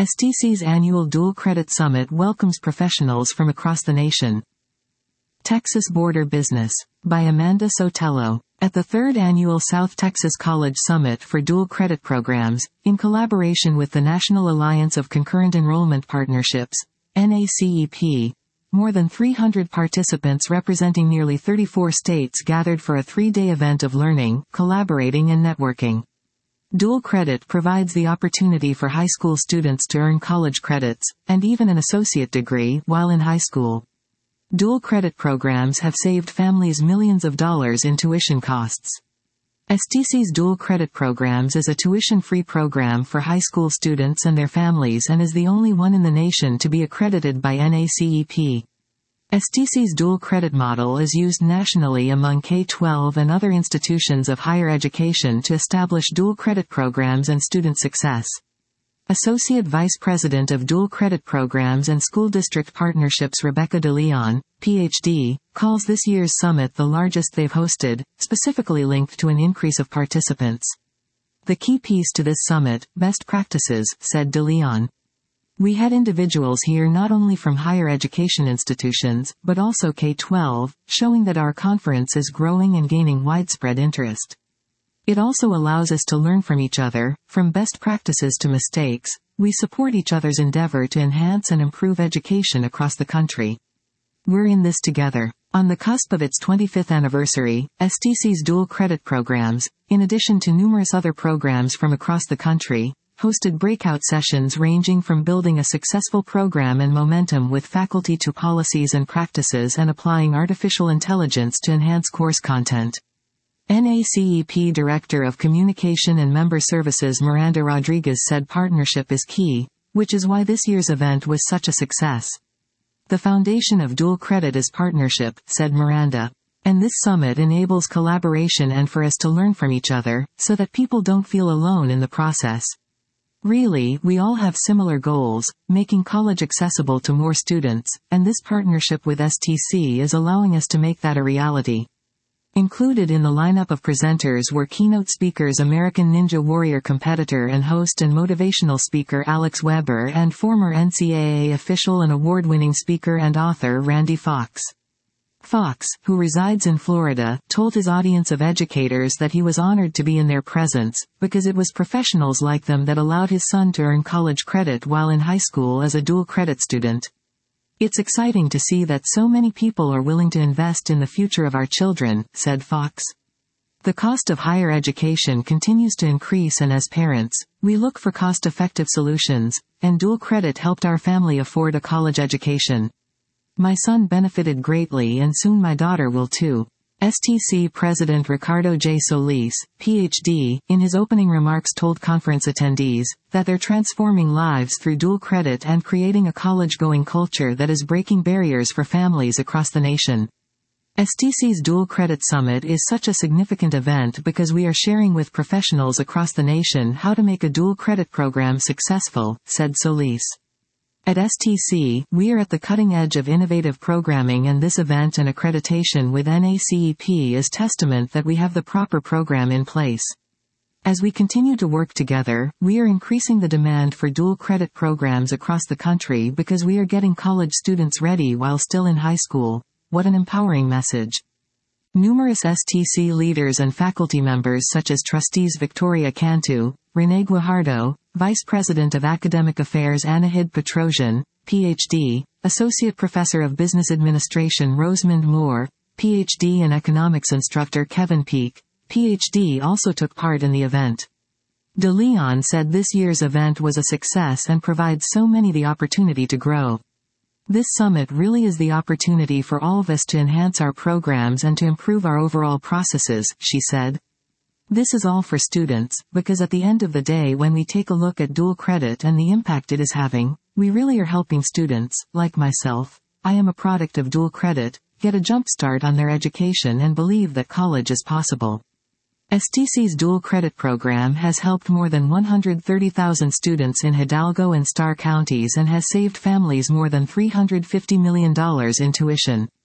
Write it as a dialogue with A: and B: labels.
A: STC's annual Dual Credit Summit welcomes professionals from across the nation. Texas Border Business. By Amanda Sotelo. At the 3rd Annual South Texas College Summit for Dual Credit Programs, in collaboration with the National Alliance of Concurrent Enrollment Partnerships, NACEP, more than 300 participants representing nearly 34 states gathered for a 3-day event of learning, collaborating and networking. Dual credit provides the opportunity for high school students to earn college credits, and even an associate degree, while in high school. Dual credit programs have saved families millions of dollars in tuition costs. STC's Dual Credit Programs is a tuition-free program for high school students and their families and is the only one in the nation to be accredited by NACEP. STC's dual credit model is used nationally among K-12 and other institutions of higher education to establish dual credit programs and student success. Associate Vice President of Dual Credit Programs and School District Partnerships Rebecca DeLeon, Ph.D., calls this year's summit the largest they've hosted, specifically linked to an increase of participants. The key piece to this summit, best practices, said DeLeon. We had individuals here not only from higher education institutions, but also K-12, showing that our conference is growing and gaining widespread interest. It also allows us to learn from each other, from best practices to mistakes. We support each other's endeavor to enhance and improve education across the country. We're in this together. On the cusp of its 25th anniversary, STC's dual credit programs, in addition to numerous other programs from across the country, hosted breakout sessions ranging from building a successful program and momentum with faculty to policies and practices and applying artificial intelligence to enhance course content. NACEP Director of Communication and Member Services Miranda Rodriguez said partnership is key, which is why this year's event was such a success. The foundation of dual credit is partnership, said Miranda. And this summit enables collaboration and for us to learn from each other, so that people don't feel alone in the process. Really, we all have similar goals, making college accessible to more students, and this partnership with STC is allowing us to make that a reality. Included in the lineup of presenters were keynote speakers American Ninja Warrior competitor and host and motivational speaker Alex Weber and former NCAA official and award-winning speaker and author Randy Fox. Fox, who resides in Florida, told his audience of educators that he was honored to be in their presence, because it was professionals like them that allowed his son to earn college credit while in high school as a dual credit student. It's exciting to see that so many people are willing to invest in the future of our children, said Fox. The cost of higher education continues to increase and as parents, we look for cost-effective solutions, and dual credit helped our family afford a college education. My son benefited greatly and soon my daughter will too. STC President Ricardo J. Solis, Ph.D., in his opening remarks told conference attendees that they're transforming lives through dual credit and creating a college-going culture that is breaking barriers for families across the nation. STC's Dual Credit Summit is such a significant event because we are sharing with professionals across the nation how to make a dual credit program successful, said Solis. At STC, we are at the cutting edge of innovative programming and this event and accreditation with NACEP is testament that we have the proper program in place. As we continue to work together, we are increasing the demand for dual credit programs across the country because we are getting college students ready while still in high school. What an empowering message. Numerous STC leaders and faculty members such as trustees Victoria Cantu, Renee Guajardo, Vice President of Academic Affairs Anahid Petrosian, Ph.D., Associate Professor of Business Administration Rosamund Moore, Ph.D. and Economics Instructor Kevin Peak, Ph.D. also took part in the event. DeLeon said this year's event was a success and provides so many the opportunity to grow. This summit really is the opportunity for all of us to enhance our programs and to improve our overall processes, she said. This is all for students, because at the end of the day when we take a look at dual credit and the impact it is having, we really are helping students, like myself, I am a product of dual credit, get a jump start on their education and believe that college is possible. STC's dual credit program has helped more than 130,000 students in Hidalgo and Starr counties and has saved families more than $350 million in tuition.